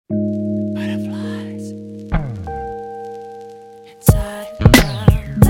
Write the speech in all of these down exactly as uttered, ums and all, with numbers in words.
Butterflies inside your mind.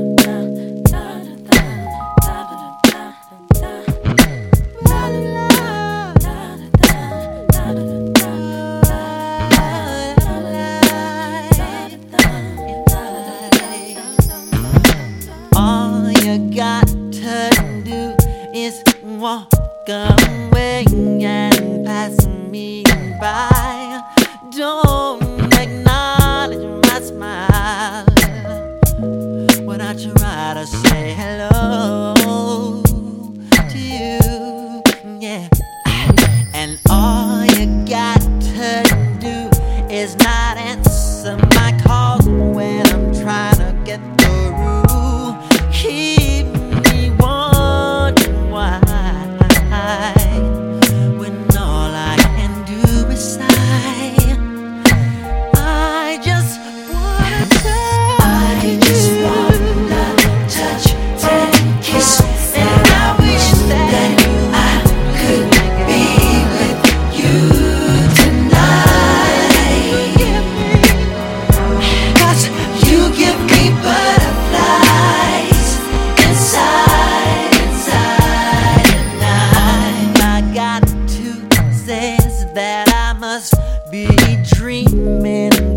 All you got to do is walk away and pass me by. Don't acknowledge my smile when I try to say hello to you, yeah. And all you got to do is not answer my calls when I'm trying to get through. Keep me wondering why, when all I can do is sigh. I just wanna touch, I just wanna touch and kiss, and I wish that I could be with you tonight. 'Cause you give me butterflies inside, inside, and all I got to say is that I must be dreaming.